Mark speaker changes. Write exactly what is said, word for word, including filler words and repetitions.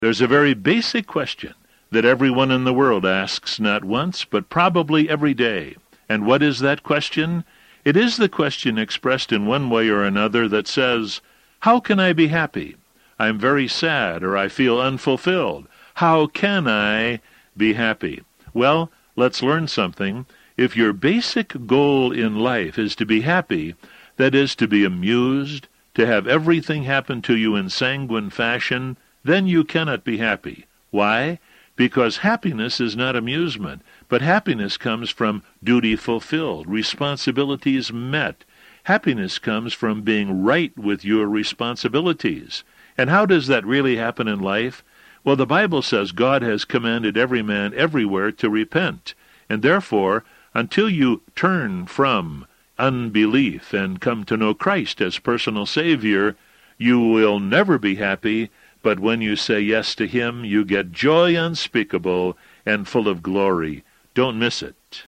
Speaker 1: There's a very basic question that everyone in the world asks not once, but probably every day. And what is that question? It is the question expressed in one way or another that says, how can I be happy? I'm very sad, or I feel unfulfilled. How can I be happy? Well, let's learn something. If your basic goal in life is to be happy, that is, to be amused, to have everything happen to you in sanguine fashion, then you cannot be happy. Why? Because happiness is not amusement, but happiness comes from duty fulfilled, responsibilities met. Happiness comes from being right with your responsibilities. And how does that really happen in life? Well, the Bible says God has commanded every man everywhere to repent. And therefore, until you turn from unbelief and come to know Christ as personal Savior, you will never be happy. But when you say yes to Him, you get joy unspeakable and full of glory. Don't miss it.